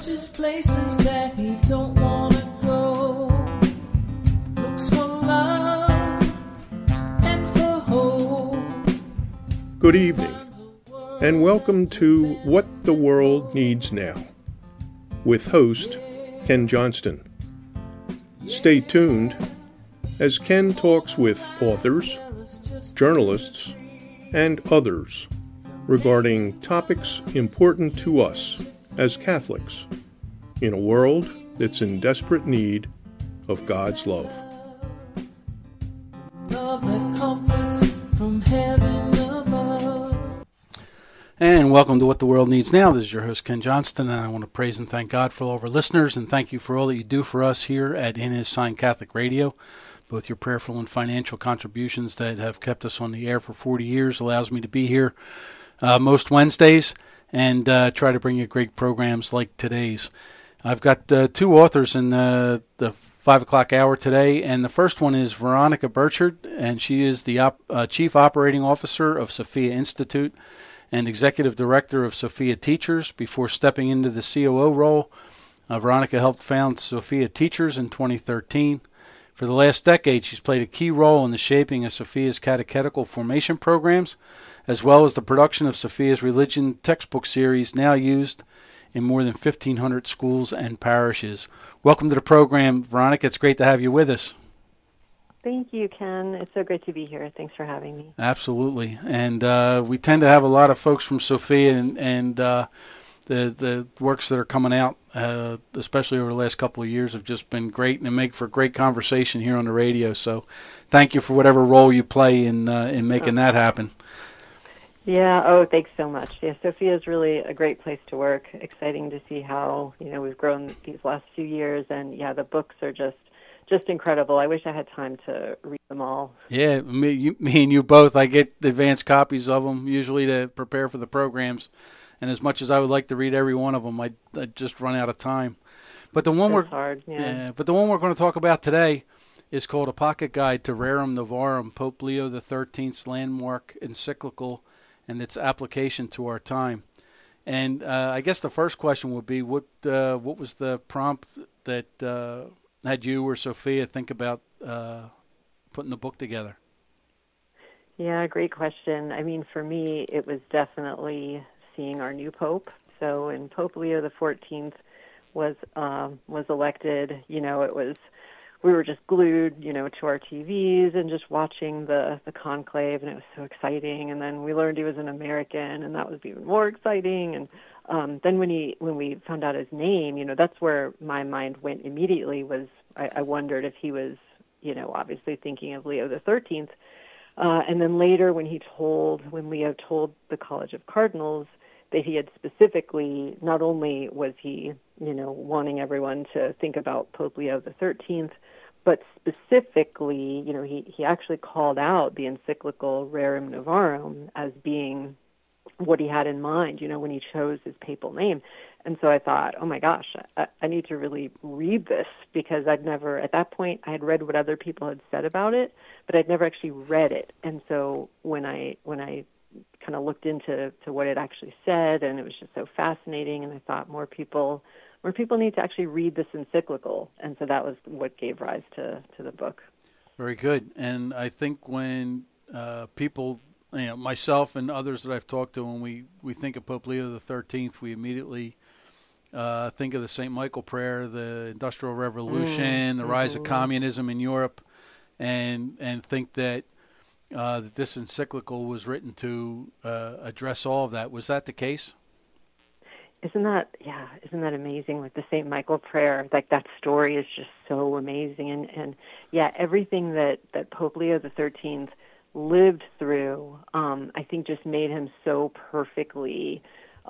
searches places that he don't want to go. Looks for love and for hope. Good evening, and welcome to What the World Needs Now, with host Ken Johnston. Stay tuned as Ken talks with authors, journalists, and others regarding topics important to us as Catholics in a world that's in desperate need of God's love. Love that comforts from heaven above. And welcome to What the World Needs Now. This is your host, Ken Johnston, and I want to praise and thank God for all of our listeners, and thank you for all that you do for us here at In His Sign Catholic Radio. Both your prayerful and financial contributions that have kept us on the air for 40 years allows me to be here most Wednesdays and try to bring you great programs like today's. I've got two authors in the 5 o'clock hour today, and the first one is Veronica Burchard, and she is the Chief Operating Officer of Sophia Institute and Executive Director of Sophia Teachers. Before stepping into the COO role, Veronica helped found Sophia Teachers in 2013. For the last decade, she's played a key role in the shaping of Sophia's catechetical formation programs, as well as the production of Sophia's religion textbook series, now used in more than 1,500 schools and parishes. Welcome to the program, Veronica. It's great to have you with us. Thank you, Ken. It's so great to be here. Thanks for having me. Absolutely. And we tend to have a lot of folks from Sophia, and the works that are coming out, especially over the last couple of years, have just been great and make for great conversation here on the radio. So thank you for whatever role you play in making that happen. Yeah, thanks so much. Yeah, Sophia is really a great place to work. Exciting to see how, we've grown these last few years, and the books are just incredible. I wish I had time to read them all. Yeah, me and you both. I get advanced copies of them usually to prepare for the programs, and as much as I would like to read every one of them, I just run out of time. But the one but the one we're going to talk about today is called A Pocket Guide to Rerum Novarum, Pope Leo XIII's landmark encyclical and its application to our time. And I guess the first question would be, what was the prompt that had you or Sophia think about putting the book together? Yeah, great question. I mean, for me, it was definitely seeing our new Pope. So when Pope Leo XIV was elected, we were just glued, to our TVs and just watching the conclave, and it was so exciting. And then we learned he was an American, and that was even more exciting. And then when we found out his name, that's where my mind went immediately. Was I wondered if he was, obviously thinking of Leo XIII. And then later when Leo told the College of Cardinals that he had specifically, not only was he, wanting everyone to think about Pope Leo XIII, but specifically, he actually called out the encyclical Rerum Novarum as being what he had in mind, when he chose his papal name. And so I thought, oh my gosh, I need to really read this, because at that point, I had read what other people had said about it, but I'd never actually read it. And so when I kind of looked into what it actually said, and it was just so fascinating, and I thought more people need to actually read this encyclical. And so that was what gave rise to the book. Very good. And I think when people, myself and others that I've talked to, when we think of Pope Leo XIII, we immediately think of the St. Michael prayer, the Industrial Revolution, the rise of communism in Europe, and think that this encyclical was written to address all of that. Was that the case? Isn't that amazing? Like the St. Michael prayer, like that story is just so amazing. And everything that Pope Leo XIII lived through, I think just made him so perfectly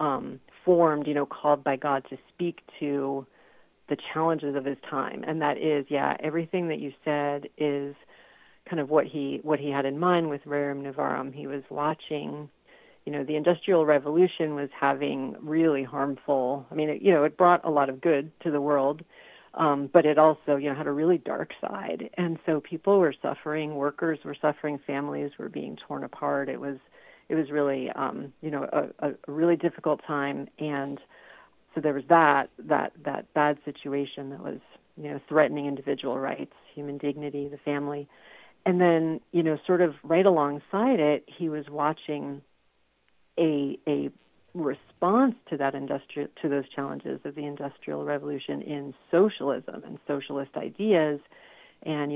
formed, called by God to speak to the challenges of his time. And that is, everything that you said is kind of what he had in mind with Rerum Novarum. He was watching, the Industrial Revolution was having really harmful, it brought a lot of good to the world, but it also, had a really dark side. And so people were suffering, workers were suffering, families were being torn apart. It was really, a really difficult time. And So there was that bad situation that was, threatening individual rights, human dignity, the family. And then, sort of right alongside it, he was watching a response to to those challenges of the Industrial Revolution in socialism and socialist ideas. And,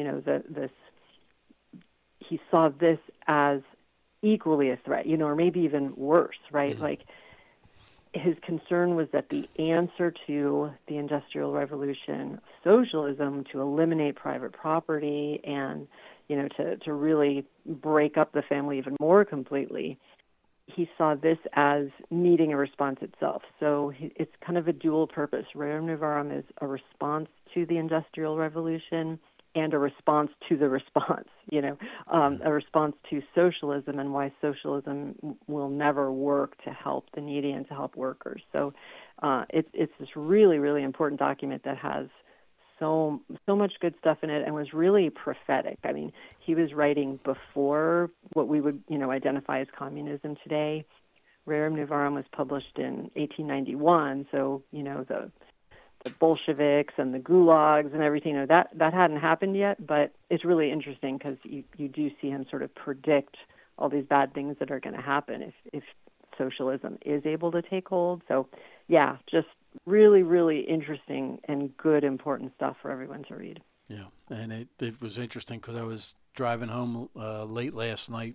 he saw this as equally a threat, or maybe even worse, right? Mm-hmm. Like, his concern was that the answer to the Industrial Revolution, socialism, to eliminate private property and, to really break up the family even more completely, he saw this as needing a response itself. So it's kind of a dual purpose. Rerum Novarum is a response to the Industrial Revolution and a response to the response, a response to socialism and why socialism will never work to help the needy and to help workers. So it's this really, really important document that has so much good stuff in it and was really prophetic. I mean, he was writing before what we would, identify as communism today. Rerum Novarum was published in 1891, so, the Bolsheviks and the gulags and everything, that hadn't happened yet, but it's really interesting because you do see him sort of predict all these bad things that are going to happen if socialism is able to take hold. So, yeah, just really, really interesting and good, important stuff for everyone to read. Yeah, and it was interesting because I was driving home late last night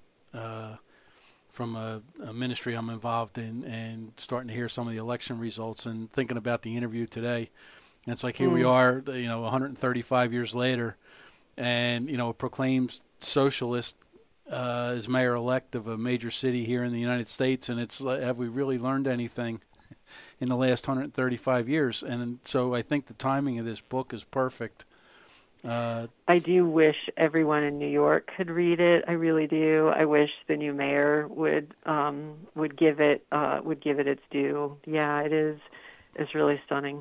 from a ministry I'm involved in and starting to hear some of the election results and thinking about the interview today. And it's like, here we are, 135 years later, and, a proclaimed socialist is mayor-elect of a major city here in the United States, and it's like, have we really learned anything in the last 135 years? And so I think the timing of this book is perfect. I do wish everyone in New York could read it. I really do. I wish the new mayor would give it its due. Yeah, it is. It's really stunning.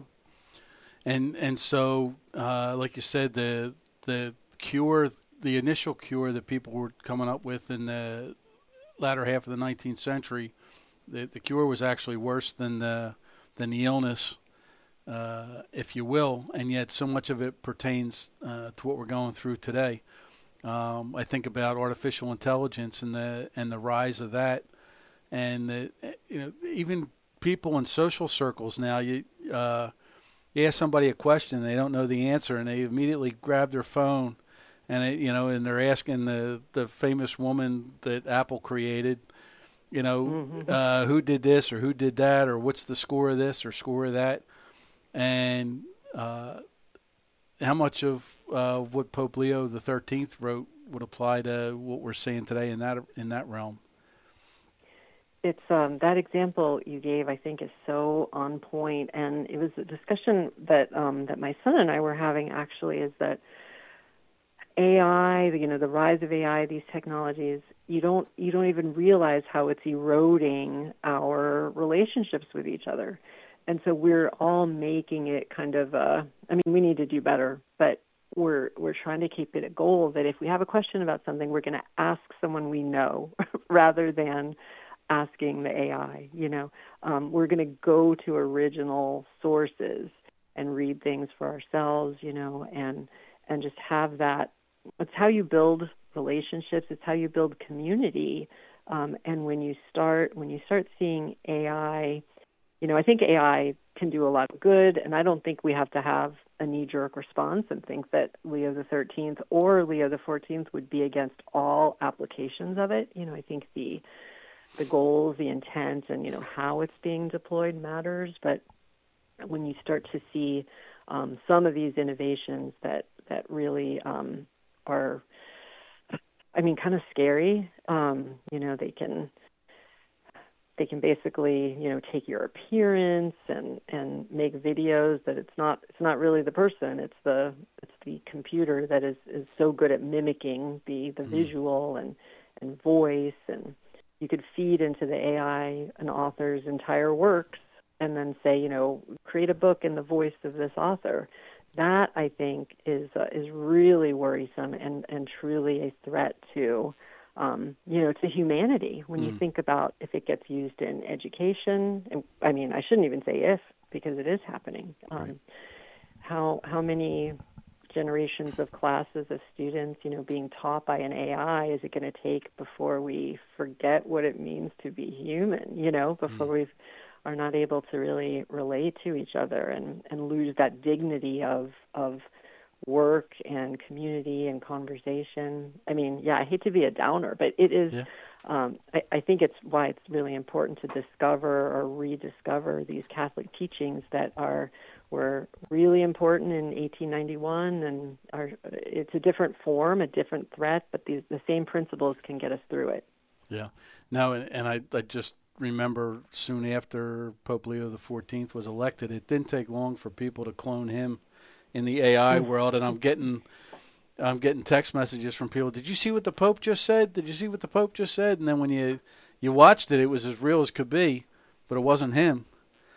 And so, like you said, the cure, the initial cure that people were coming up with in the latter half of the 19th century, the cure was actually worse than the illness. If you will, and yet so much of it pertains to what we're going through today. I think about artificial intelligence and the rise of that, and even people in social circles now. You ask somebody a question, they don't know the answer, and they immediately grab their phone, and and they're asking the famous woman that Apple created, who did this or who did that, or what's the score of this or score of that. And how much of what Pope Leo XIII wrote would apply to what we're seeing today in that realm? It's that example you gave, I think, is so on point, and it was a discussion that my son and I were having. Actually, is that AI, the rise of AI, these technologies, you don't even realize how it's eroding our relationships with each other. And so we're all making it kind of we need to do better, but we're trying to keep it a goal that if we have a question about something, we're going to ask someone we know rather than asking the AI. We're going to go to original sources and read things for ourselves, and just have that. It's how you build relationships. It's how you build community. And when you start seeing AI, I think AI can do a lot of good, and I don't think we have to have a knee-jerk response and think that Leo XIII or Leo XIV would be against all applications of it. I think the goals, the intent, and how it's being deployed matters. But when you start to see some of these innovations that really are, kind of scary, they can basically, take your appearance and make videos that it's not really the person. It's the computer that is so good at mimicking the visual and voice. And you could feed into the AI an author's entire works and then say, create a book in the voice of this author. That, I think, is really worrisome and truly a threat to to humanity when you think about if it gets used in education. And I shouldn't even say if, because it is happening. Right. How many generations of classes of students, being taught by an AI is it going to take before we forget what it means to be human, before we are not able to really relate to each other and lose that dignity of work and community and conversation. I mean, I hate to be a downer, but it is, I think it's why it's really important to discover or rediscover these Catholic teachings that were really important in 1891, and it's a different form, a different threat, but the same principles can get us through it. Yeah. No, and I just remember soon after Pope Leo XIV was elected, it didn't take long for people to clone him in the AI world, and I'm getting text messages from people. Did you see what the Pope just said? Did you see what the Pope just said? And then when you watched it, it was as real as could be, but it wasn't him.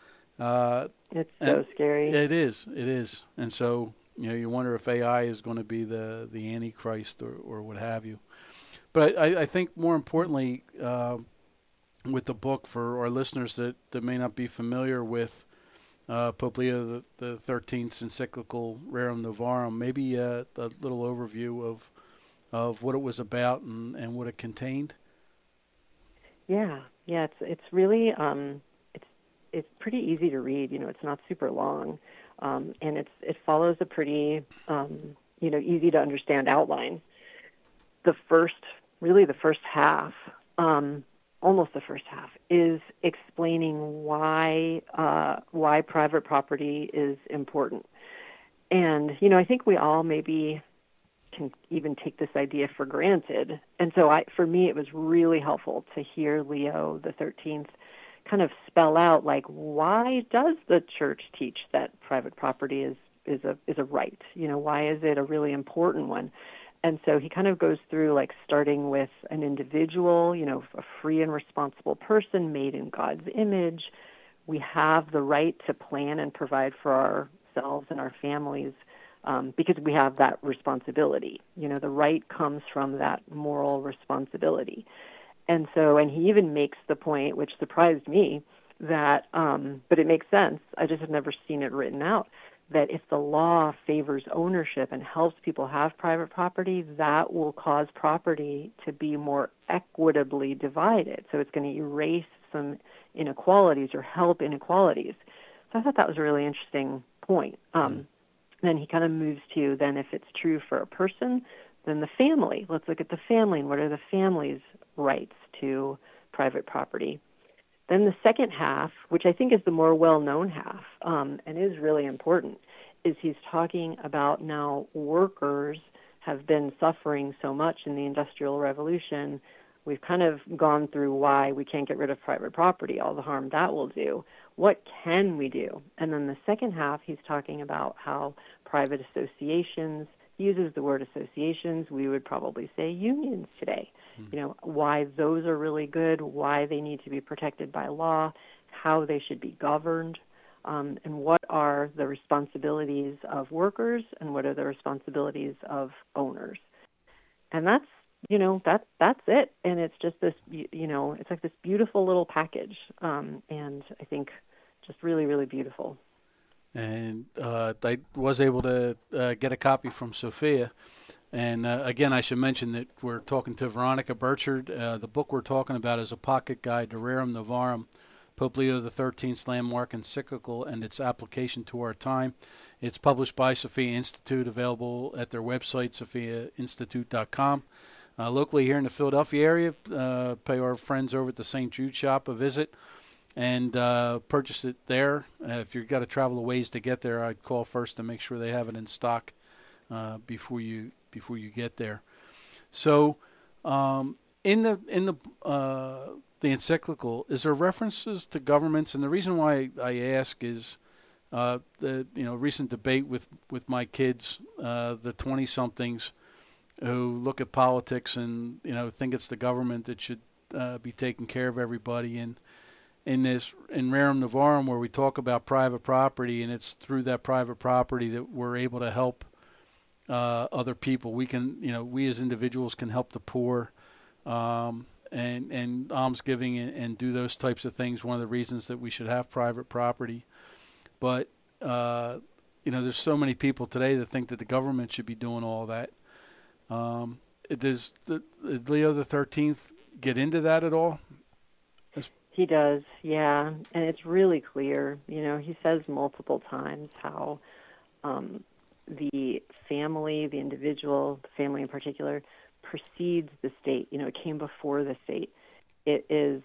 It's so scary. It is. And so, you wonder if AI is going to be the Antichrist or what have you. But I think more importantly, with the book, for our listeners that may not be familiar with Pope Leo the 13th's encyclical Rerum Novarum, maybe a little overview of what it was about and what it contained. Yeah, it's really it's pretty easy to read. It's not super long, and it follows a pretty easy to understand outline. The first half, almost the first half, is explaining why private property is important. And I think we all maybe can even take this idea for granted. And so for me, it was really helpful to hear Leo the 13th kind of spell out, like, why does the church teach that private property is a right? Why is it a really important one? And so he kind of goes through, like, starting with an individual, a free and responsible person made in God's image. We have the right to plan and provide for ourselves and our families because we have that responsibility. The right comes from that moral responsibility. And he even makes the point, which surprised me, that, but it makes sense, I just have never seen it written out, that if the law favors ownership and helps people have private property, that will cause property to be more equitably divided. So it's going to erase some inequalities or help inequalities. So I thought that was a really interesting point. Then he kind of moves to, then if it's true for a person, then the family. Let's look at the family and what are the family's rights to private property. Then the second half, which I think is the more well-known half and is really important, is he's talking about now workers have been suffering so much in the Industrial Revolution. We've kind of gone through why we can't get rid of private property, all the harm that will do. What can we do? And then the second half, he's talking about how private associations, he uses the word associations, we would probably say unions today. Why those are really good, why they need to be protected by law, how they should be governed, and what are the responsibilities of workers and what are the responsibilities of owners. And that's it. And it's just this, it's like this beautiful little package. And I think just really, really beautiful. And I was able to get a copy from Sophia. And again, I should mention that we're talking to Veronica Burchard. The book we're talking about is A Pocket Guide to Rerum Novarum, Pope Leo XIII's landmark encyclical and its application to our time. It's published by Sophia Institute, available at their website, sophiainstitute.com. Locally here in the Philadelphia area, pay our friends over at the St. Jude shop a visit and purchase it there. If you've got to travel a ways to get there, I'd call first to make sure they have it in stock before you get there. So, in the encyclical, is there references to governments? And the reason why I ask is the recent debate with my kids, the 20-somethings, who look at politics and think it's the government that should be taking care of everybody. And in Rerum Novarum, where we talk about private property, and it's through that private property that we're able to help other people. We can, we as individuals can help the poor, and almsgiving and do those types of things. One of the reasons that we should have private property. but there's so many people today that think that the government should be doing all that. Does Leo the 13th get into that at all? He does, yeah, and it's really clear. He says multiple times how the family, the individual, the family in particular, precedes the state. It came before the state. It is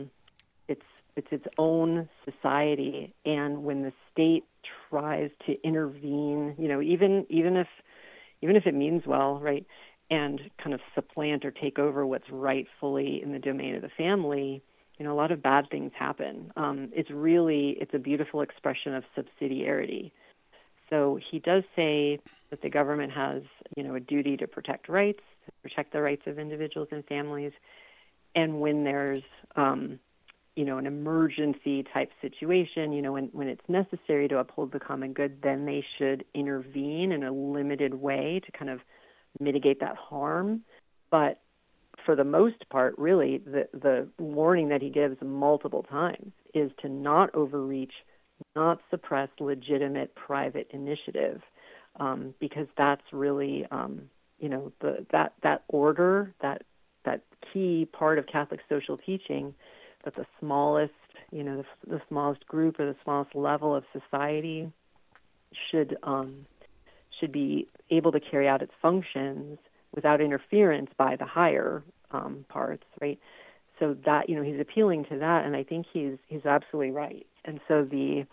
it's its own society, and when the state tries to intervene, even if it means well, right, and kind of supplant or take over what's rightfully in the domain of the family, a lot of bad things happen. It's a beautiful expression of subsidiarity. So he does say that the government has, a duty to protect rights, to protect the rights of individuals and families. And when there's, an emergency type situation, when it's necessary to uphold the common good, then they should intervene in a limited way to kind of mitigate that harm. But for the most part, really, the warning that he gives multiple times is to not overreach, not suppress legitimate private initiative, because that's really, that order, that key part of Catholic social teaching, that the smallest, the smallest group or the smallest level of society should be able to carry out its functions without interference by the higher parts, right? So that, he's appealing to that, and I think he's absolutely right. And so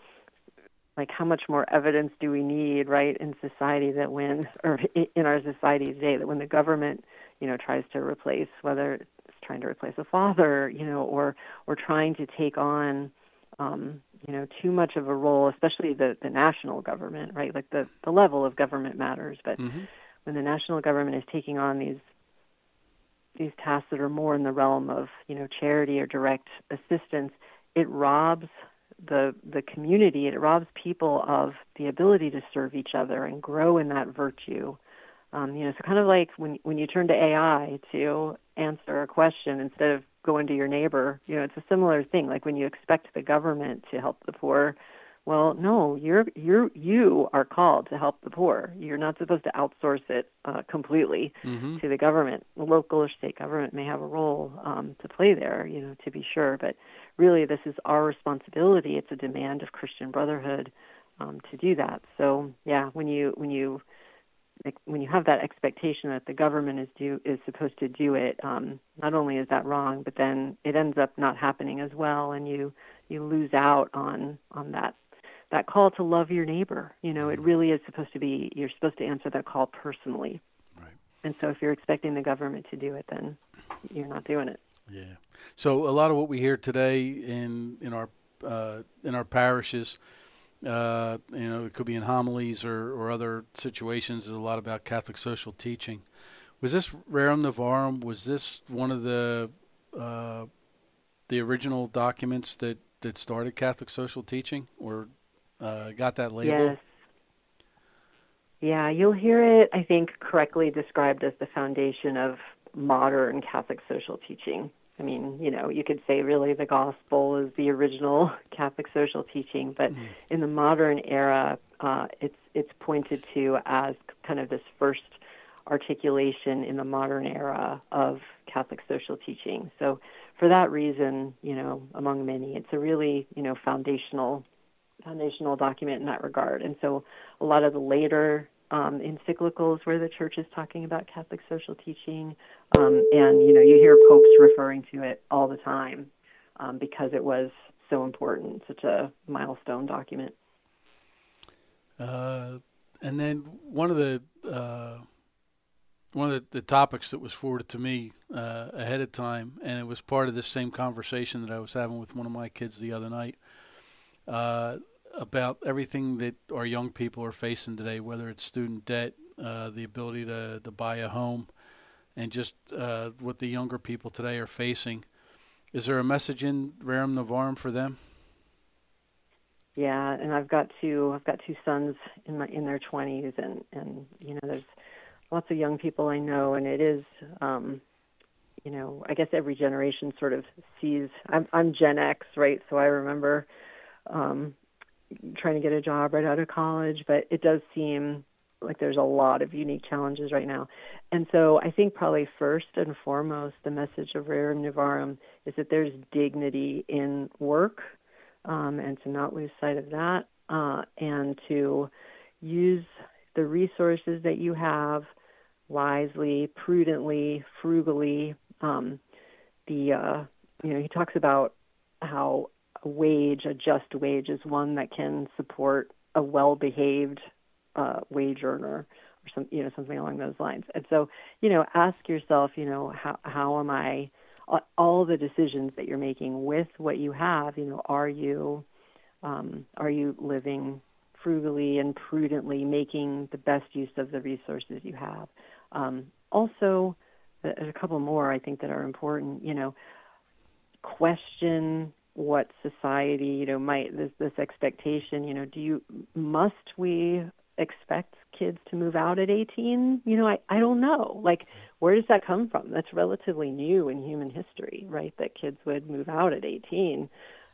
how much more evidence do we need, right, in society in our society today, that when the government, tries to replace, whether it's trying to replace a father, or trying to take on, too much of a role, especially the national government, right? Like the level of government matters, but when the national government is taking on these tasks that are more in the realm of, charity or direct assistance, it robs the community, it robs people of the ability to serve each other and grow in that virtue. So kind of like when you turn to AI to answer a question instead of going to your neighbor, it's a similar thing. Like when you expect the government to help the poor, well, no, you are called to help the poor. You're not supposed to outsource it completely to the government. The local or state government may have a role to play there, to be sure, but really this is our responsibility. It's a demand of Christian brotherhood to do that. So yeah, when you have that expectation that the government is supposed to do it, not only is that wrong, but then it ends up not happening as well, and you lose out on that call to love your neighbor. It really is supposed to be, you're supposed to answer that call personally. Right. And so if you're expecting the government to do it, then you're not doing it. Yeah. So a lot of what we hear today in our parishes, it could be in homilies or other situations, is a lot about Catholic social teaching. Was this Rerum Novarum? Was this one of the original documents that started Catholic social teaching, or got that label? Yes. Yeah, you'll hear it, I think, correctly described as the foundation of modern Catholic social teaching. I mean, you could say really the gospel is the original Catholic social teaching, but in the modern era, it's pointed to as kind of this first articulation in the modern era of Catholic social teaching. So for that reason, among many, it's a really, foundational document in that regard. And so a lot of the later encyclicals where the church is talking about Catholic social teaching, and you hear popes referring to it all the time because it was so important, such a milestone document. And then one of the topics that was forwarded to me ahead of time, and it was part of this same conversation that I was having with one of my kids the other night, about everything that our young people are facing today, whether it's student debt, the ability to buy a home, and just what the younger people today are facing. Is there a message in Rerum Novarum for them? Yeah, and I've got two sons in their 20s, and there's lots of young people I know, and it is I guess every generation sort of sees. I'm Gen X, right? So I remember trying to get a job right out of college, but it does seem like there's a lot of unique challenges right now. And so I think probably first and foremost, the message of Rerum Novarum is that there's dignity in work, and to not lose sight of that, and to use the resources that you have wisely, prudently, frugally. He talks about how a just wage is one that can support a well-behaved wage earner, or something along those lines. And so, ask yourself, how am I, all the decisions that you're making with what you have, are you living frugally and prudently, making the best use of the resources you have? Also, there's a couple more I think that are important. Question what society, this expectation. Must we expect kids to move out at 18? I don't know. Like, where does that come from? That's relatively new in human history, right? That kids would move out at 18.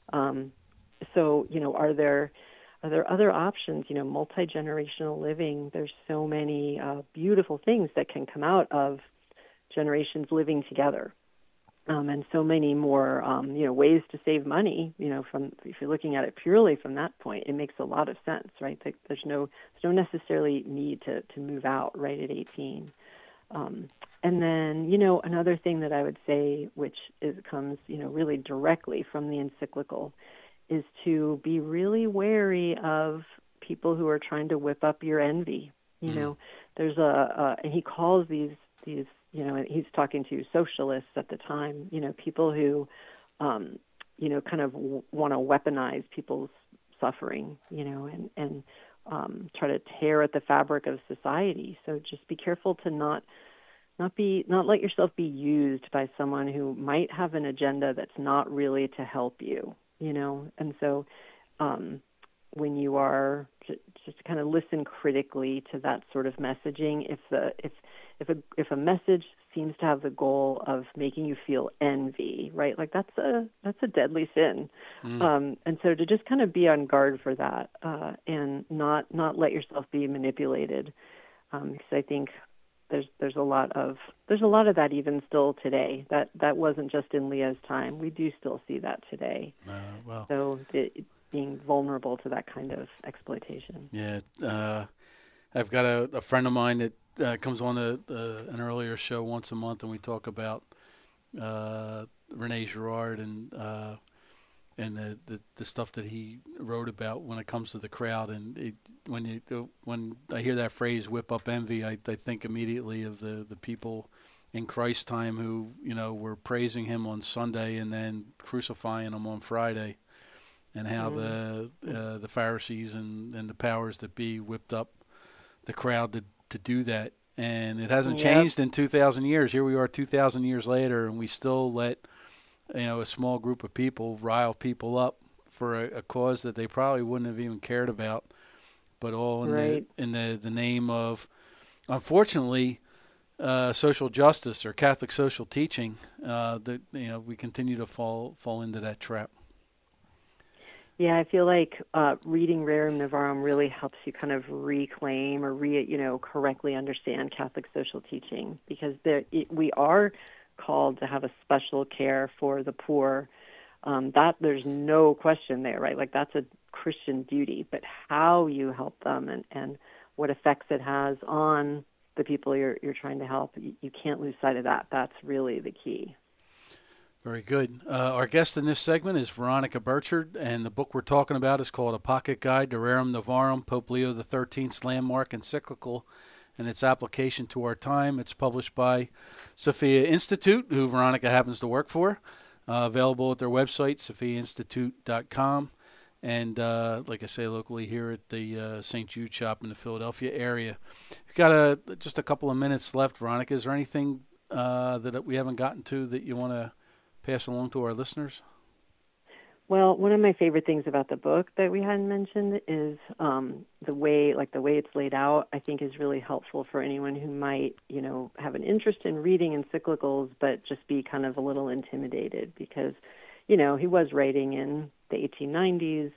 So, are there other options? Multi-generational living. There's so many beautiful things that can come out of generations living together. And so many more, ways to save money. If you're looking at it purely from that point, it makes a lot of sense, right? There's no necessarily need to move out right at 18. And then, another thing that I would say, which comes, really directly from the encyclical, is to be really wary of people who are trying to whip up your envy. There's and he calls these. He's talking to socialists at the time, people who, kind of want to weaponize people's suffering, and try to tear at the fabric of society. So just be careful to not let yourself be used by someone who might have an agenda that's not really to help you, And so, when you are just kind of listen critically to that sort of messaging, if a message seems to have the goal of making you feel envy, right? Like that's a deadly sin. And so to just kind of be on guard for that, and not let yourself be manipulated. Because I think there's a lot of that even still today. That wasn't just in Leah's time. We do still see that today. So being vulnerable to that kind of exploitation. Yeah. I've got a friend of mine that comes on an earlier show once a month, and we talk about Rene Girard and the stuff that he wrote about when it comes to the crowd. And when I hear that phrase, whip up envy, I think immediately of the people in Christ's time who, were praising him on Sunday and then crucifying him on Friday, and how the Pharisees and the powers that be whipped up the crowd to do that. And it hasn't changed in 2,000 years. Here we are 2,000 years later, and we still let a small group of people rile people up for a cause that they probably wouldn't have even cared about, but all in the name of, unfortunately, social justice or Catholic social teaching. That we continue to fall into that trap. Yeah, I feel like reading Rerum Novarum really helps you kind of reclaim or correctly understand Catholic social teaching, because we are called to have a special care for the poor. That there's no question there, right? Like that's a Christian duty, but how you help them and what effects it has on the people you're trying to help, you can't lose sight of that. That's really the key. Very good. Our guest in this segment is Veronica Burchard, and the book we're talking about is called A Pocket Guide to Rerum Novarum, Pope Leo XIII's landmark encyclical and its application to our time. It's published by Sophia Institute, who Veronica happens to work for. Available at their website, sophiainstitute.com, and like I say, locally here at the St. Jude shop in the Philadelphia area. We've got just a couple of minutes left, Veronica. Is there anything that we haven't gotten to that you want to pass along to our listeners? Well, one of my favorite things about the book that we hadn't mentioned is the way it's laid out, I think is really helpful for anyone who might, have an interest in reading encyclicals, but just be kind of a little intimidated because, he was writing in the 1890s.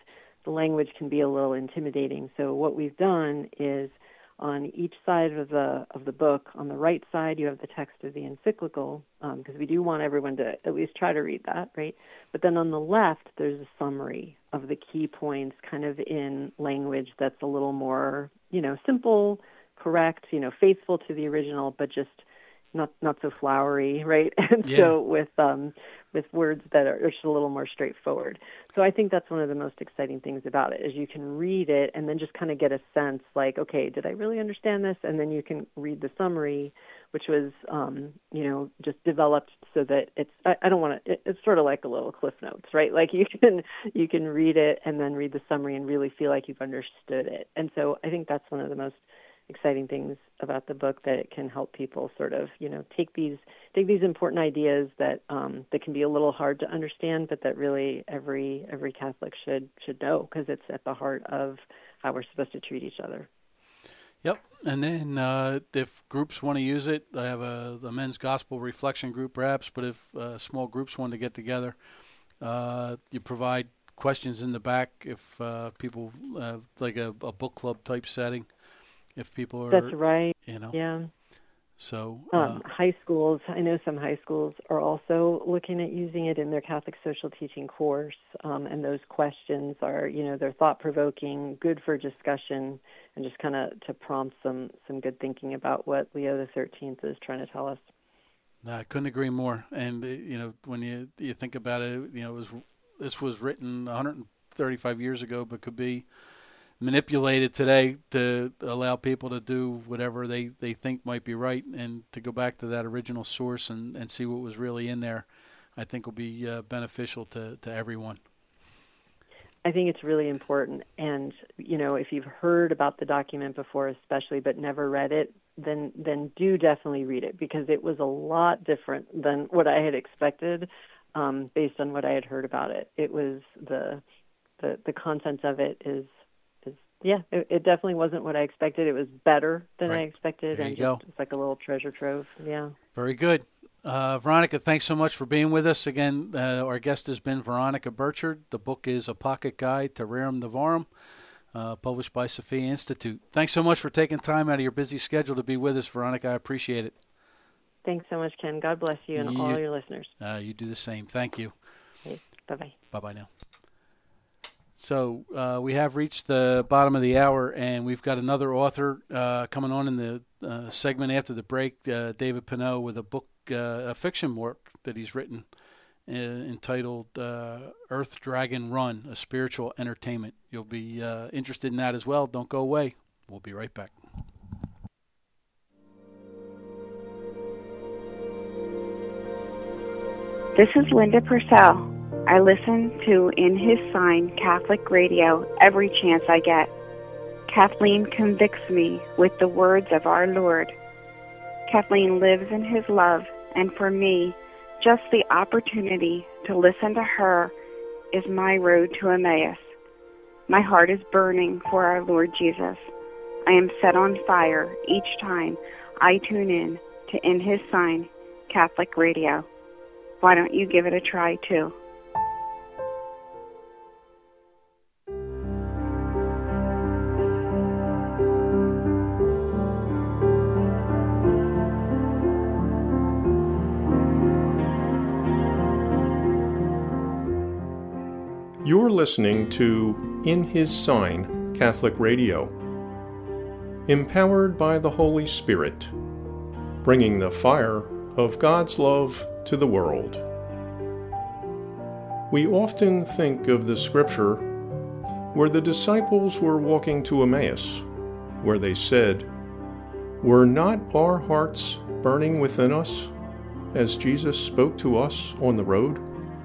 the language can be a little intimidating. So what we've done is on each side of the book, on the right side, you have the text of the encyclical, because we do want everyone to at least try to read that, right? But then on the left, there's a summary of the key points, kind of in language that's a little more, simple, correct, faithful to the original, but just not so flowery, right? And so with words that are just a little more straightforward. So I think that's one of the most exciting things about it, is you can read it and then just kind of get a sense like, okay, did I really understand this? And then you can read the summary, which was, just developed so that it's sort of like a little Cliff Notes, right? Like you can read it and then read the summary and really feel like you've understood it. And so I think that's one of the most exciting things about the book, that it can help people sort of, take these important ideas that can be a little hard to understand, but that really every Catholic should know, because it's at the heart of how we're supposed to treat each other. Yep. And then if groups want to use it, I have the men's gospel reflection group perhaps, but if small groups want to get together, you provide questions in the back if people like a book club type setting. If people are, that's right. Yeah. So high schools, I know some high schools are also looking at using it in their Catholic social teaching course, and those questions are, they're thought-provoking, good for discussion, and just kind of to prompt some good thinking about what Leo XIII is trying to tell us. I couldn't agree more. And when you think about it, this was written 135 years ago, but could be manipulated today to allow people to do whatever they think might be right, and to go back to that original source and see what was really in there, I think will be beneficial to everyone. I think it's really important. And, if you've heard about the document before especially, but never read it, then do definitely read it, because it was a lot different than what I had expected based on what I had heard about it. It was the content of it is it definitely wasn't what I expected. It was better than I expected, and it's like a little treasure trove. Yeah. Very good. Veronica, thanks so much for being with us. Again, our guest has been Veronica Burchard. The book is A Pocket Guide to Rerum Novarum, published by Sophia Institute. Thanks so much for taking time out of your busy schedule to be with us, Veronica. I appreciate it. Thanks so much, Ken. God bless you and all your listeners. You do the same. Thank you. Okay. Bye-bye. Bye-bye now. So we have reached the bottom of the hour, and we've got another author coming on in the segment after the break, David Pinot, with a book, a fiction work that he's written entitled Earth Dragon Run, a Spiritual Entertainment. You'll be interested in that as well. Don't go away. We'll be right back. This is Linda Purcell. I listen to In His Sign Catholic Radio every chance I get. Kathleen convicts me with the words of our Lord. Kathleen lives in His love, and for me, just the opportunity to listen to her is my road to Emmaus. My heart is burning for our Lord Jesus. I am set on fire each time I tune in to In His Sign Catholic Radio. Why don't you give it a try, too? You're listening to In His Sign Catholic Radio, empowered by the Holy Spirit, bringing the fire of God's love to the world. We often think of the scripture where the disciples were walking to Emmaus, where they said, "Were not our hearts burning within us as Jesus spoke to us on the road?"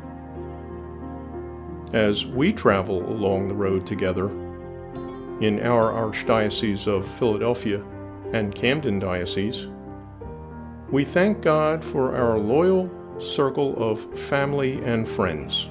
As we travel along the road together in our Archdiocese of Philadelphia and Camden Diocese, we thank God for our loyal circle of family and friends.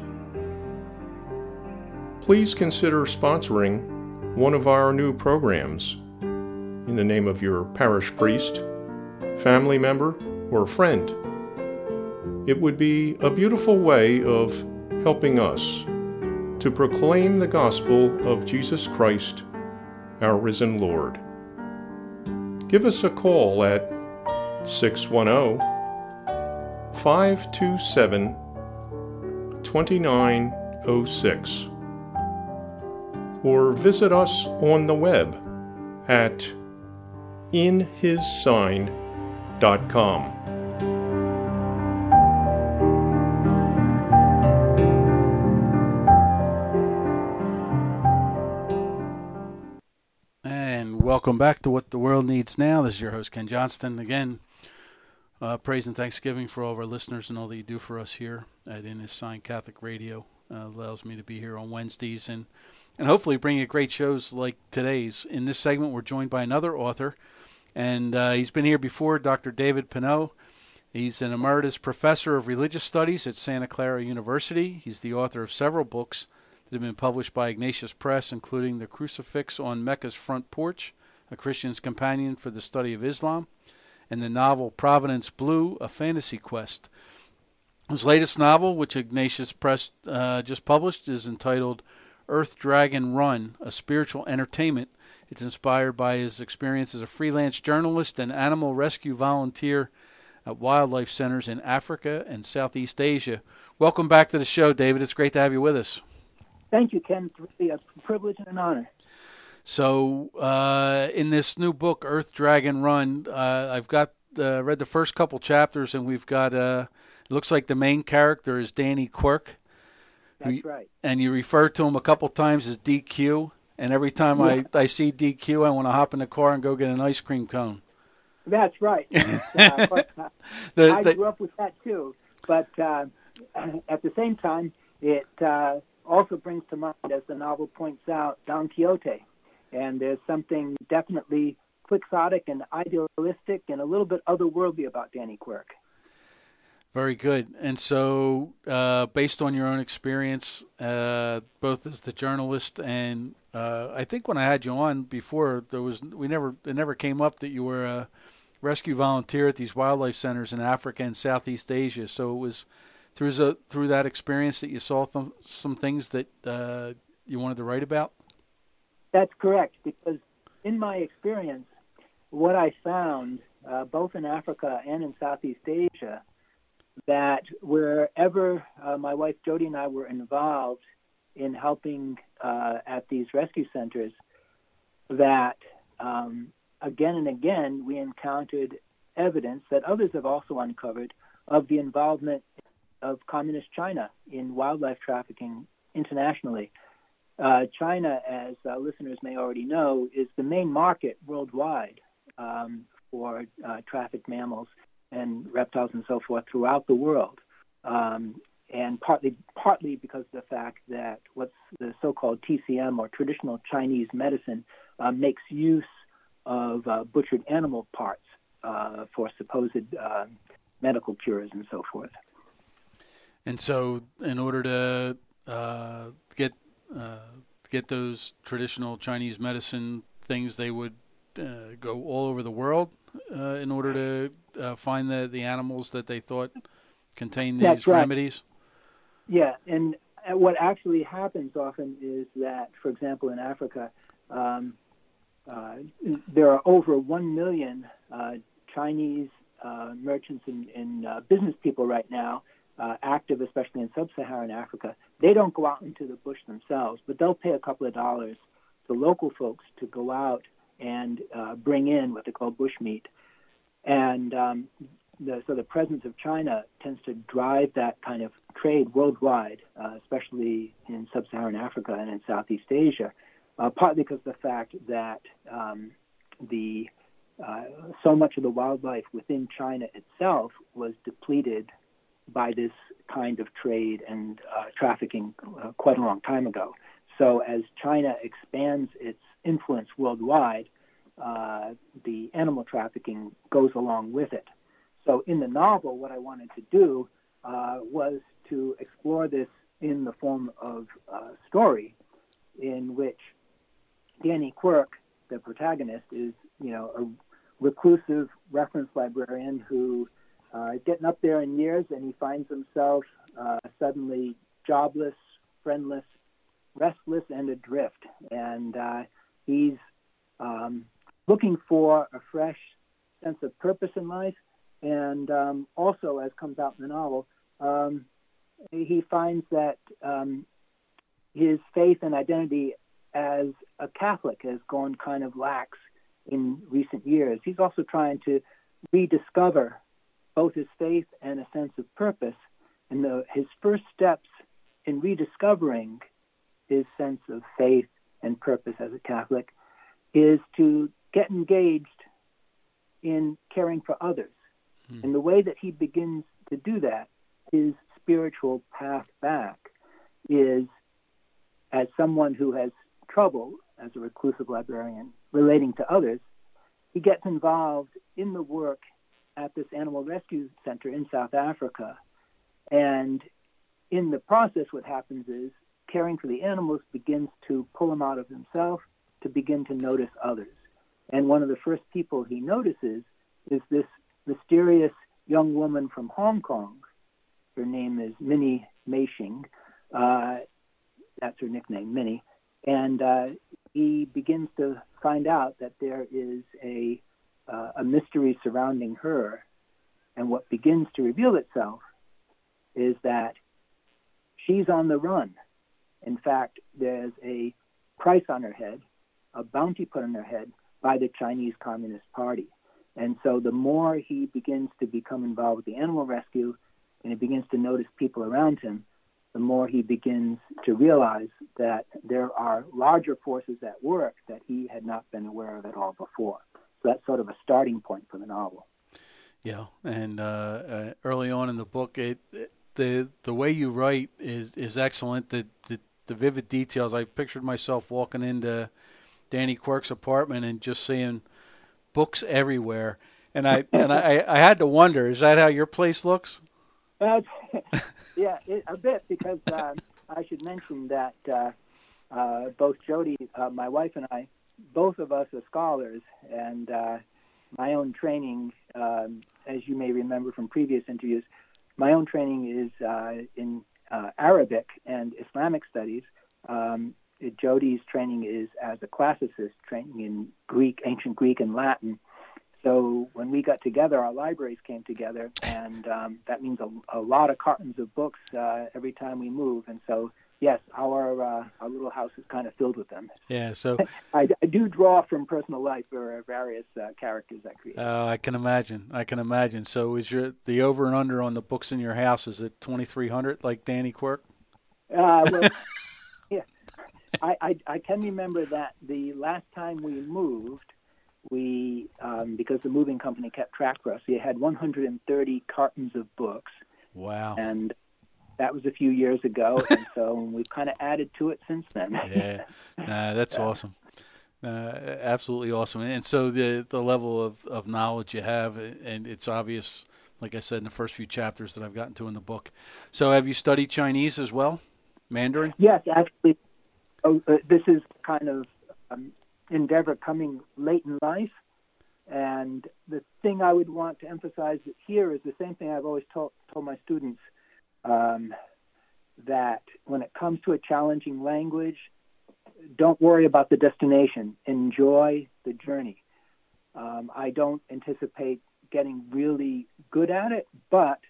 Please consider sponsoring one of our new programs in the name of your parish priest, family member, or friend. It would be a beautiful way of helping us to proclaim the gospel of Jesus Christ, our risen Lord. Give us a call at 610-527-2906 or visit us on the web at inhissign.com. And welcome back to What the World Needs Now. This is your host, Ken Johnston. Again, praise and thanksgiving for all of our listeners and all that you do for us here at In His Sign Catholic Radio. Allows me to be here on Wednesdays and hopefully bring you great shows like today's. In this segment, we're joined by another author, and he's been here before, Dr. David Pineau. He's an emeritus professor of religious studies at Santa Clara University. He's the author of several books that have been published by Ignatius Press, including The Crucifix on Mecca's Front Porch, A Christian's Companion for the Study of Islam, and the novel Providence Blue, A Fantasy Quest. His latest novel, which Ignatius Press just published, is entitled Earth Dragon Run, A Spiritual Entertainment. It's inspired by his experience as a freelance journalist and animal rescue volunteer at wildlife centers in Africa and Southeast Asia. Welcome back to the show, David. It's great to have you with us. Thank you, Ken. It's really a privilege and an honor. So, in this new book, Earth Dragon Run, I've got read the first couple chapters, and we've got it looks like the main character is Danny Quirk. That's right. And you refer to him a couple times as DQ, and every time I see DQ, I want to hop in the car and go get an ice cream cone. That's right. I grew up with that too, but at the same time, it also brings to mind, as the novel points out, Don Quixote. And there's something definitely quixotic and idealistic and a little bit otherworldly about Danny Quirk. Very good. And so, based on your own experience, both as the journalist and I think when I had you on before, it never came up that you were a rescue volunteer at these wildlife centers in Africa and Southeast Asia. So it was through that experience that you saw some things that you wanted to write about? That's correct, because in my experience, what I found, both in Africa and in Southeast Asia, that wherever my wife Jody and I were involved in helping at these rescue centers, that again and again we encountered evidence that others have also uncovered of the involvement of Communist China in wildlife trafficking internationally. China, as listeners may already know, is the main market worldwide for trafficked mammals and reptiles and so forth throughout the world, and partly because of the fact that what's the so-called TCM, or traditional Chinese medicine, makes use of butchered animal parts for supposed medical cures and so forth. And so, in order to get those traditional Chinese medicine things, they would go all over the world in order to find the animals that they thought contained these remedies? Yeah, and what actually happens often is that, for example, in Africa, there are over 1 million Chinese merchants and business people right now, active especially in sub-Saharan Africa. They don't go out into the bush themselves, but they'll pay a couple of dollars to local folks to go out and bring in what they call bushmeat. And so the presence of China tends to drive that kind of trade worldwide, especially in sub-Saharan Africa and in Southeast Asia, partly because of the fact that so much of the wildlife within China itself was depleted by this kind of trade and trafficking quite a long time ago. So as China expands its influence worldwide, the animal trafficking goes along with it. So in the novel, what I wanted to do was to explore this in the form of a story in which Danny Quirk, the protagonist, is, a reclusive reference librarian who is getting up there in years, and he finds himself suddenly jobless, friendless, restless and adrift, and he's looking for a fresh sense of purpose in life, and also, as comes out in the novel, he finds that his faith and identity as a Catholic has gone kind of lax in recent years. He's also trying to rediscover both his faith and a sense of purpose, and his first steps in rediscovering his sense of faith and purpose as a Catholic is to get engaged in caring for others. And the way that he begins to do that, his spiritual path back, is as someone who has trouble as a reclusive librarian relating to others, he gets involved in the work at this animal rescue center in South Africa. And in the process, what happens is caring for the animals begins to pull him out of himself to begin to notice others. And one of the first people he notices is this mysterious young woman from Hong Kong. Her name is Minnie Meishing. That's her nickname, Minnie. And he begins to find out that there is a mystery surrounding her. And what begins to reveal itself is that she's on the run. In fact, there's a price on her head, a bounty put on her head by the Chinese Communist Party. And so the more he begins to become involved with the animal rescue and he begins to notice people around him, the more he begins to realize that there are larger forces at work that he had not been aware of at all before. So that's sort of a starting point for the novel. Yeah, and early on in the book, the way you write is excellent. The vivid details. I pictured myself walking into Danny Quirk's apartment and just seeing books everywhere, and I had to wonder, is that how your place looks? Yeah, a bit, because I should mention that both Jody, my wife, and I, both of us are scholars, and my own training, as you may remember from previous interviews, my own training is in Arabic and Islamic studies. Jody's training is as a classicist, training in Greek, ancient Greek and Latin. So when we got together, our libraries came together, and that means a lot of cartons of books every time we move. And so, yes, our little house is kind of filled with them. Yeah. So I do draw from personal life for various characters I create. I can imagine. So is the over and under on the books in your house, is it 2,300 like Danny Quirk? Well, yeah. I can remember that the last time we moved, we because the moving company kept track for us, we had 130 cartons of books. Wow. And that was a few years ago, and so we've kind of added to it since then. Yeah, that's awesome. Absolutely awesome. And so the level of knowledge you have, and it's obvious, like I said, in the first few chapters that I've gotten to in the book. So have you studied Chinese as well? Mandarin? Yes, actually. This is kind of endeavor coming late in life, and the thing I would want to emphasize here is the same thing I've always told my students, that when it comes to a challenging language, don't worry about the destination. Enjoy the journey. I don't anticipate getting really good at it, but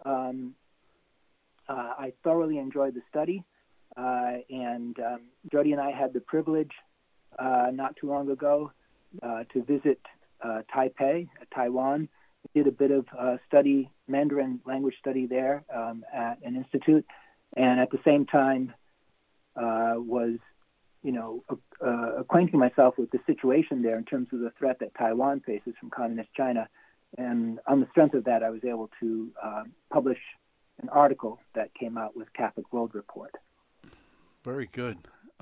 I thoroughly enjoyed the study. And Jody and I had the privilege not too long ago to visit Taipei, Taiwan. We did a bit of Mandarin language study there at an institute, and at the same time was, acquainting myself with the situation there in terms of the threat that Taiwan faces from communist China. And on the strength of that, I was able to publish an article that came out with Catholic World Report. Very good.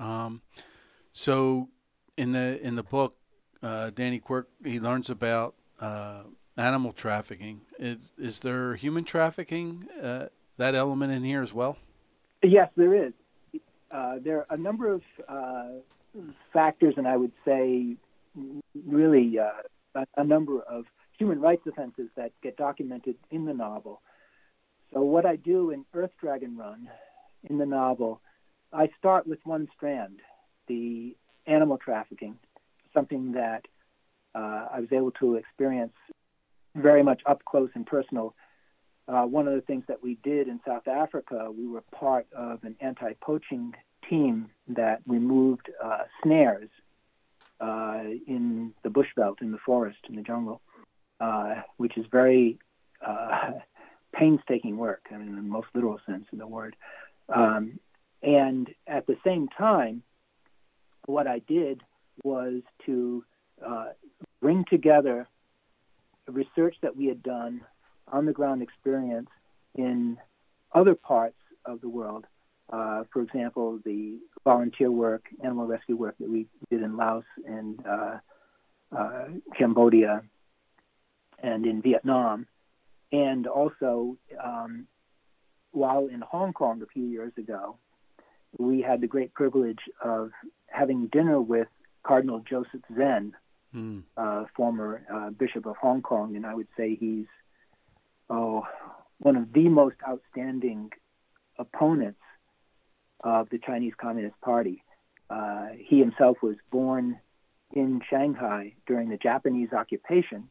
So in the book, Danny Quirk, he learns about animal trafficking. Is there human trafficking, that element in here as well? Yes, there is. There are a number of factors, and I would say really a number of human rights offenses that get documented in the novel. So what I do in Earth Dragon Run, in the novel, I start with one strand, the animal trafficking, something that I was able to experience very much up close and personal. One of the things that we did in South Africa, we were part of an anti-poaching team that removed snares in the bushveld, in the forest, in the jungle, which is very painstaking work, I mean, in the most literal sense of the word. And at the same time, what I did was to bring together research that we had done, on-the-ground experience in other parts of the world. For example, the volunteer work, animal rescue work that we did in Laos and Cambodia and in Vietnam. And also, while in Hong Kong a few years ago, we had the great privilege of having dinner with Cardinal Joseph Zen, former Bishop of Hong Kong, and I would say he's one of the most outstanding opponents of the Chinese Communist Party. He himself was born in Shanghai during the Japanese occupation,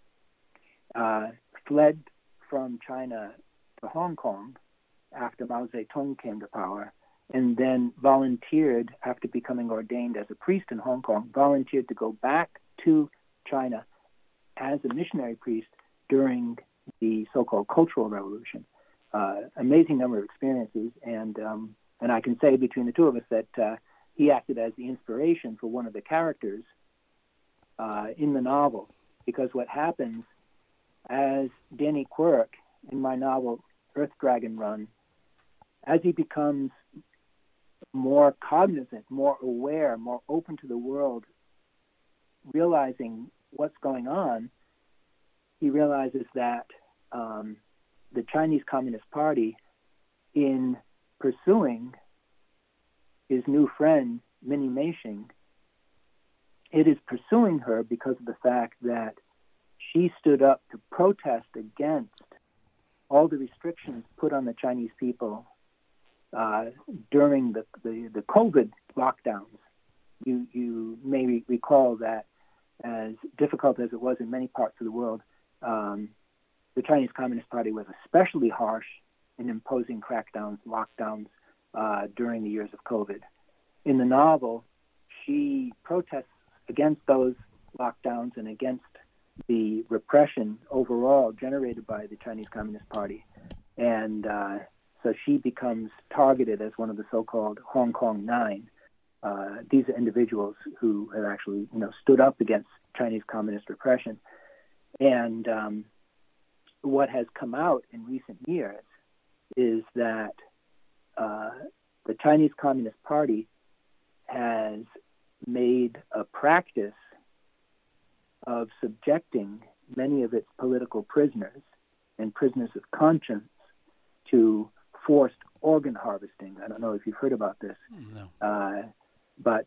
fled from China to Hong Kong after Mao Zedong came to power, and then volunteered, after becoming ordained as a priest in Hong Kong, volunteered to go back to China as a missionary priest during the so-called Cultural Revolution. Amazing number of experiences, and I can say between the two of us that he acted as the inspiration for one of the characters in the novel, because what happens as Danny Quirk in my novel Earth Dragon Run, as he becomes more cognizant, more aware, more open to the world, realizing what's going on, he realizes that the Chinese Communist Party, in pursuing his new friend, Minnie Meishing, it is pursuing her because of the fact that she stood up to protest against all the restrictions put on the Chinese people during the COVID lockdowns. You may recall that, as difficult as it was in many parts of the world, the Chinese Communist Party was especially harsh in imposing crackdowns, lockdowns during the years of COVID. In the novel, she protests against those lockdowns and against the repression overall generated by the Chinese Communist Party. And so she becomes targeted as one of the so-called Hong Kong Nine. These are individuals who have actually, stood up against Chinese communist repression. And what has come out in recent years is that the Chinese Communist Party has made a practice of subjecting many of its political prisoners and prisoners of conscience to forced organ harvesting. I don't know if you've heard about this. No. But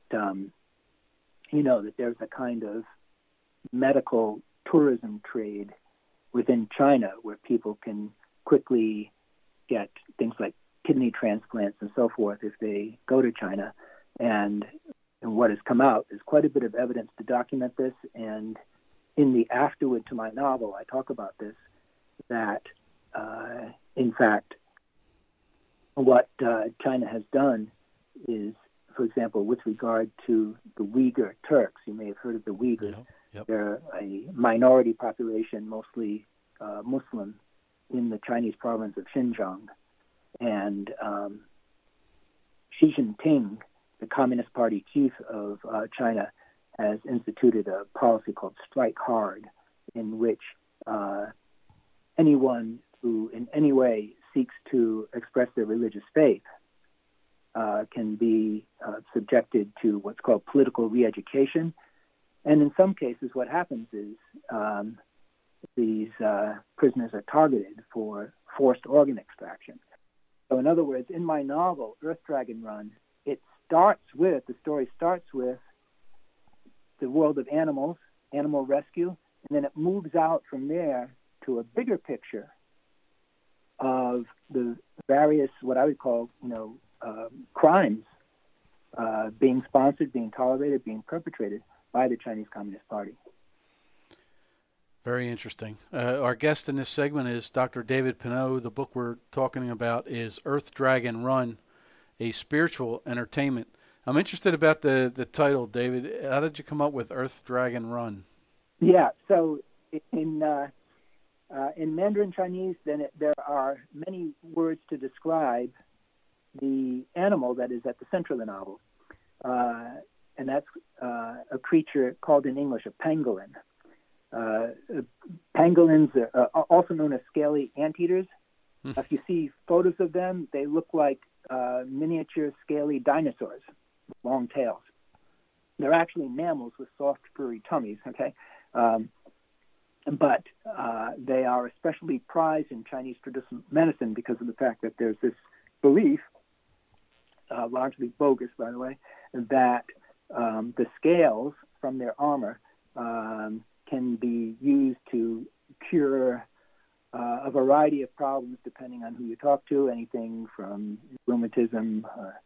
that there's a kind of medical tourism trade within China where people can quickly get things like kidney transplants and so forth if they go to China. And what has come out is quite a bit of evidence to document this. And in the afterword to my novel, I talk about this, that in fact, what China has done is, for example, with regard to the Uyghur Turks, you may have heard of the Uyghurs. Yep. They're a minority population, mostly Muslim, in the Chinese province of Xinjiang. And Xi Jinping, the Communist Party chief of China, has instituted a policy called Strike Hard, in which anyone who in any way seeks to express their religious faith can be subjected to what's called political re-education. And in some cases, what happens is these prisoners are targeted for forced organ extraction. So in other words, in my novel, Earth Dragon Run, the story starts with the world of animals, animal rescue, and then it moves out from there to a bigger picture of the various, what I would call, crimes being sponsored, being tolerated, being perpetrated by the Chinese Communist Party. Very interesting. Our guest in this segment is Dr. David Pineau. The book we're talking about is Earth Dragon Run, A Spiritual Entertainment. I'm interested about the title, David. How did you come up with Earth Dragon Run? Yeah, so in Mandarin Chinese, there are many words to describe the animal that is at the center of the novel, and that's a creature called in English a pangolin. Pangolins are also known as scaly anteaters. If you see photos of them, they look like miniature scaly dinosaurs with long tails. They're actually mammals with soft, furry tummies, okay? But they are especially prized in Chinese traditional medicine because of the fact that there's this belief, largely bogus, by the way, that the scales from their armor can be used to cure a variety of problems depending on who you talk to, anything from rheumatism,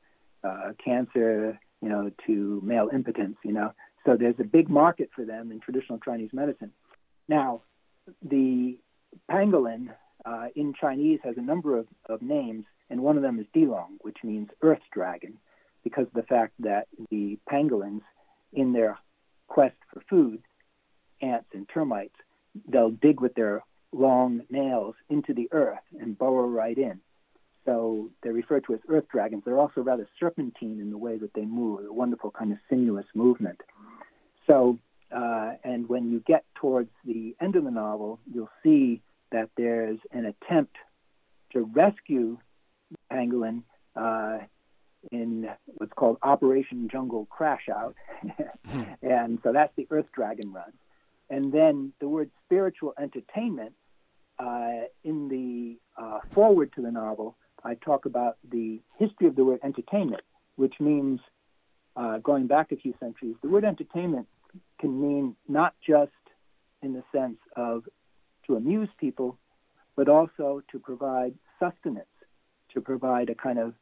cancer, to male impotence, So there's a big market for them in traditional Chinese medicine. Now, the pangolin in Chinese has a number of names, and one of them is Dilong, which means earth dragon, because of the fact that the pangolins, in their quest for food, ants and termites, they'll dig with their long nails into the earth and burrow right in. So they're referred to as earth dragons. They're also rather serpentine in the way that they move, a wonderful kind of sinuous movement. So, and when you get towards the end of the novel, you'll see that there's an attempt to rescue pangolin in what's called Operation Jungle Crash Out. And so that's the Earth Dragon Run. And then the word spiritual entertainment, in the foreword to the novel, I talk about the history of the word entertainment, which means, going back a few centuries, the word entertainment can mean not just in the sense of to amuse people, but also to provide sustenance, to provide a kind of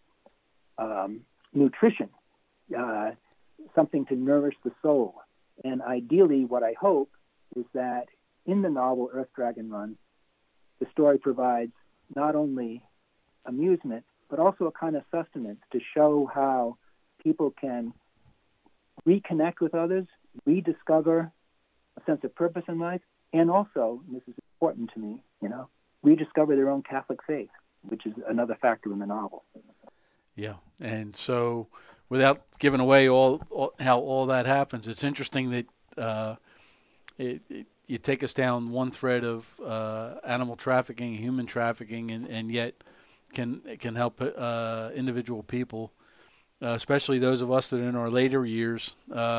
nutrition, something to nourish the soul. And ideally, what I hope is that in the novel Earth Dragon Run, the story provides not only amusement, but also a kind of sustenance to show how people can reconnect with others, rediscover a sense of purpose in life, and also, and this is important to me, rediscover their own Catholic faith, which is another factor in the novel. Yeah, and so without giving away all how all that happens, it's interesting that you take us down one thread of animal trafficking, human trafficking, and yet can help individual people, especially those of us that are in our later years,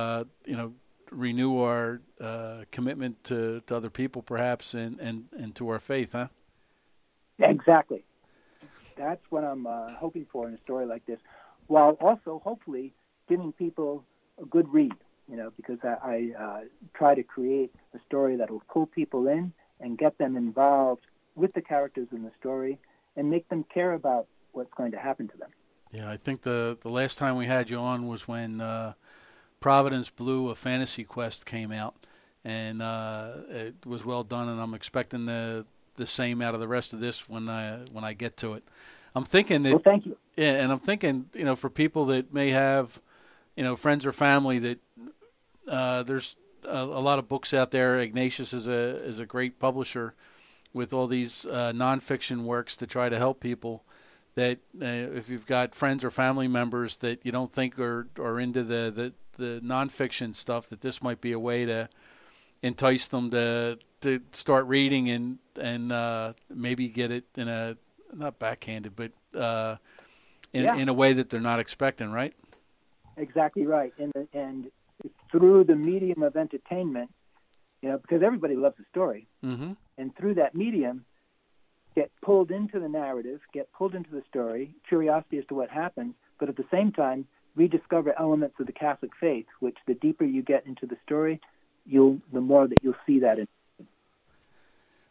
renew our commitment to other people, perhaps, and to our faith, huh? Exactly. That's what I'm hoping for in a story like this, while also hopefully giving people a good read, because I try to create a story that will pull people in and get them involved with the characters in the story and make them care about what's going to happen to them. Yeah, I think the last time we had you on was when Providence Blue, A Fantasy Quest came out, and it was well done, and I'm expecting the same out of the rest of this when I get to it. I'm thinking that. Well, thank you. Yeah, and I'm thinking, for people that may have, friends or family that there's a lot of books out there. Ignatius is a great publisher with all these nonfiction works to try to help people. That if you've got friends or family members that you don't think are into the nonfiction stuff, that this might be a way to entice them to start reading and maybe get it in a, not backhanded, but in a way that they're not expecting, right? Exactly right. And through the medium of entertainment, because everybody loves a story, mm-hmm. and through that medium, get pulled into the narrative, get pulled into the story, curiosity as to what happens, but at the same time, rediscover elements of the Catholic faith, which the deeper you get into the story, the more that you'll see that in.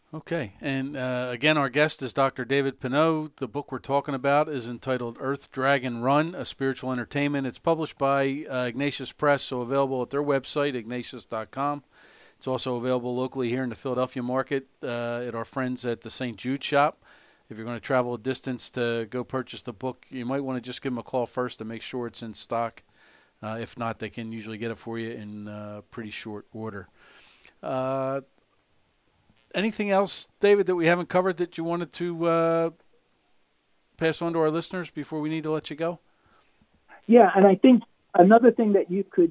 Okay, and again, our guest is Dr. David Pineau. The book we're talking about is entitled Earth, Dragon, Run, A Spiritual Entertainment. It's published by Ignatius Press, so available at their website, ignatius.com. It's also available locally here in the Philadelphia market at our friends at the St. Jude shop. If you're going to travel a distance to go purchase the book, you might want to just give them a call first to make sure it's in stock. If not, they can usually get it for you in pretty short order. Anything else, David, that we haven't covered that you wanted to pass on to our listeners before we need to let you go? Yeah, and I think another thing that you could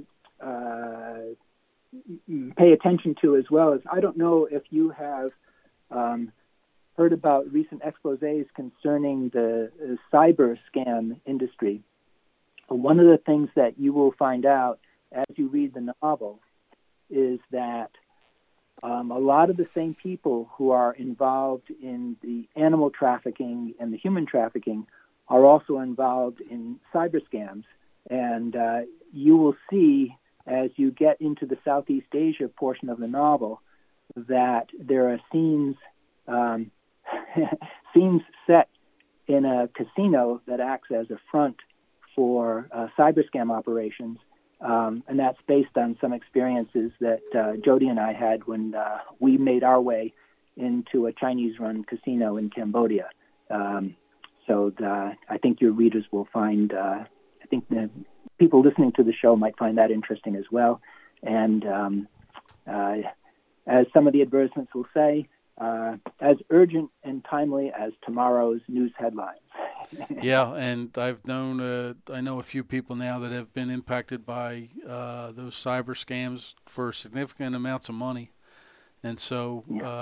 pay attention to as well is, I don't know if you have heard about recent exposés concerning the cyber scam industry. One of the things that you will find out as you read the novel is that a lot of the same people who are involved in the animal trafficking and the human trafficking are also involved in cyber scams. And you will see, as you get into the Southeast Asia portion of the novel, that there are scenes scenes set in a casino that acts as a front for cyber scam operations. And that's based on some experiences that Jody and I had when we made our way into a Chinese-run casino in Cambodia. So I think your readers will find, I think the people listening to the show might find that interesting as well. And as some of the advertisements will say, as urgent and timely as tomorrow's news headlines. Yeah, and I know a few people now that have been impacted by those cyber scams for significant amounts of money, and so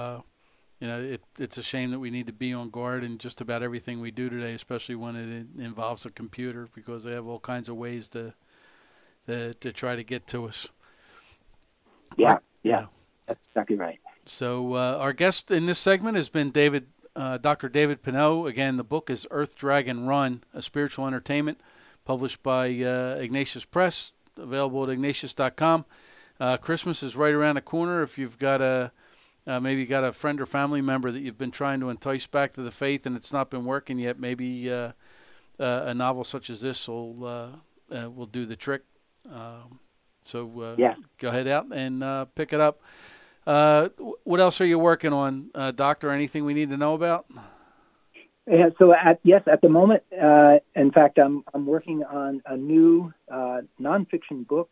it's a shame that we need to be on guard in just about everything we do today, especially when it involves a computer, because they have all kinds of ways to try to get to us. Yeah, that's exactly right. So our guest in this segment has been Dr. David Pineau. Again, the book is Earth, Dragon, Run, A Spiritual Entertainment, published by Ignatius Press, available at ignatius.com. Christmas is right around the corner. If you've got maybe got a friend or family member that you've been trying to entice back to the faith and it's not been working yet, maybe a novel such as this will do the trick. So go ahead out and pick it up. What else are you working on, Doctor? Anything we need to know about? Yeah, so at the moment, in fact, I'm working on a new nonfiction book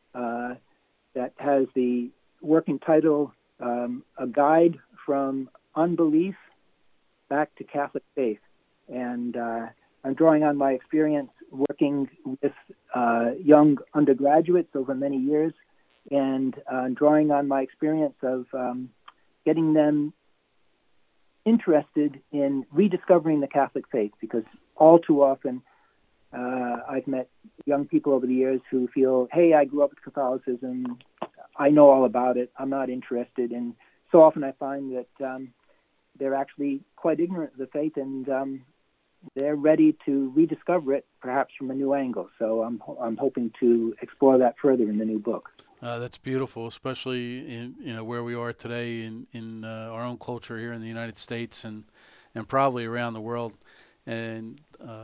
that has the working title, A Guide from Unbelief Back to Catholic Faith. And I'm drawing on my experience working with young undergraduates over many years, and drawing on my experience of getting them interested in rediscovering the Catholic faith, because all too often I've met young people over the years who feel, hey, I grew up with Catholicism, I know all about it, I'm not interested. And so often I find that they're actually quite ignorant of the faith, and they're ready to rediscover it, perhaps from a new angle. So I'm hoping to explore that further in the new book. That's beautiful, especially in where we are today in our own culture here in the United States and probably around the world. And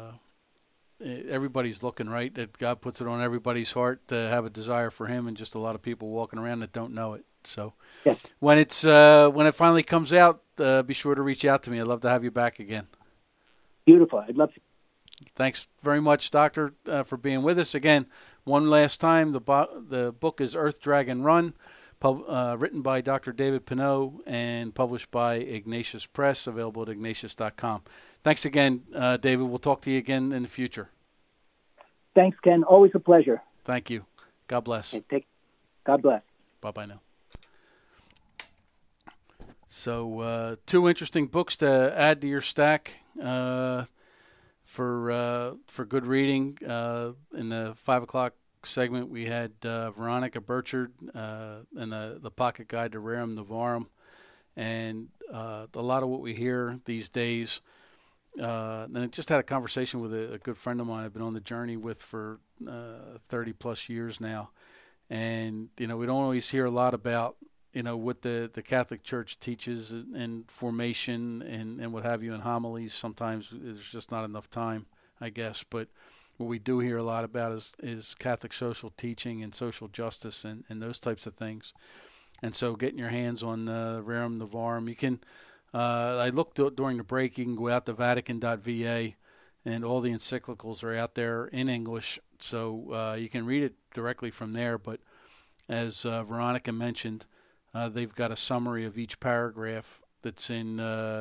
everybody's looking, right, that God puts it on everybody's heart to have a desire for Him, and just a lot of people walking around that don't know it. So yes. When it finally comes out, be sure to reach out to me. I'd love to have you back again. Beautiful. I'd love to. Thanks very much, Doctor, for being with us. Again, one last time, the book is Earth, Dragon, Run, written by Dr. David Pineau and published by Ignatius Press, available at ignatius.com. Thanks again, David. We'll talk to you again in the future. Thanks, Ken. Always a pleasure. Thank you. God bless. God bless. Bye-bye now. So, two interesting books to add to your stack for good reading. In the 5 o'clock segment, we had Veronica Burchard and the Pocket Guide to Rerum Novarum, and a lot of what we hear these days. And I just had a conversation with a good friend of mine I've been on the journey with for 30 plus years now, and we don't always hear a lot about what the Catholic Church teaches and formation and what have you in homilies, sometimes there's just not enough time, I guess. But what we do hear a lot about is Catholic social teaching and social justice and those types of things. And so getting your hands on Rerum Novarum, you can, I looked during the break, you can go out to Vatican.va, and all the encyclicals are out there in English, so you can read it directly from there. But as Veronica mentioned, they've got a summary of each paragraph that's in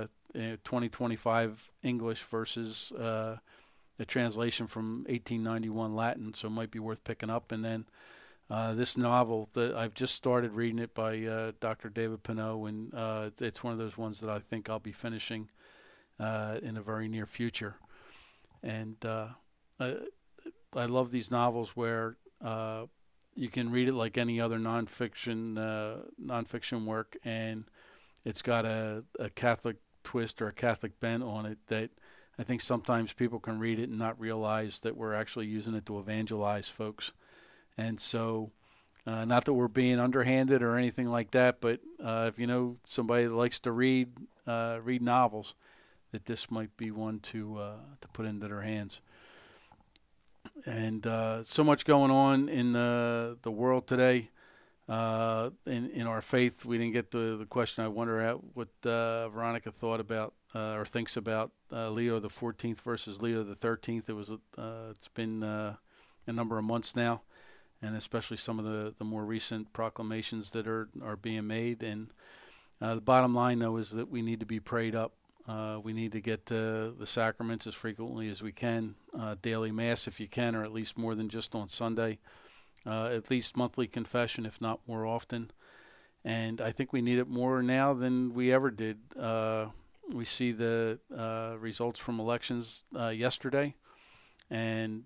2025 English versus the translation from 1891 Latin, so it might be worth picking up. And then this novel, that I've just started reading it by Dr. David Pinot, and it's one of those ones that I think I'll be finishing in the very near future. And I love these novels where you can read it like any other nonfiction work, and it's got a Catholic twist or a Catholic bent on it that I think sometimes people can read it and not realize that we're actually using it to evangelize folks. And so, not that we're being underhanded or anything like that, but if you know somebody that likes to read novels, that this might be one to put into their hands. And so much going on in the world today. In our faith, we didn't get to the question. I wonder what Veronica thought about or thinks about Leo the 14th versus Leo the 13th. It's been a number of months now, and especially some of the more recent proclamations that are being made. And the bottom line, though, is that we need to be prayed up. We need to get the sacraments as frequently as we can, daily Mass if you can, or at least more than just on Sunday, at least monthly confession, if not more often. And I think we need it more now than we ever did. We see the results from elections yesterday, and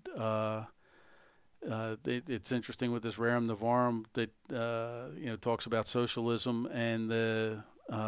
it's interesting with this Rerum Novarum that talks about socialism and the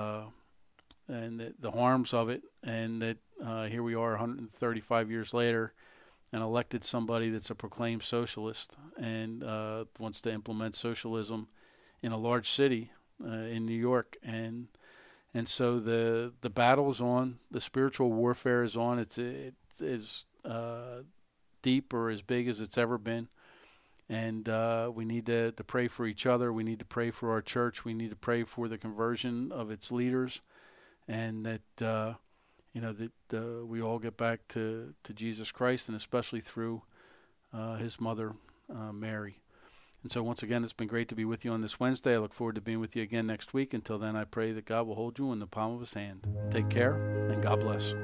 harms of it, and that here we are 135 years later and elected somebody that's a proclaimed socialist and wants to implement socialism in a large city in New York. And so the battle is on, the spiritual warfare is on. It is deep or as big as it's ever been. And we need to pray for each other. We need to pray for our church. We need to pray for the conversion of its leaders, and that we all get back to Jesus Christ, and especially through his mother, Mary. And so once again, it's been great to be with you on this Wednesday. I look forward to being with you again next week. Until then, I pray that God will hold you in the palm of his hand. Take care, and God bless.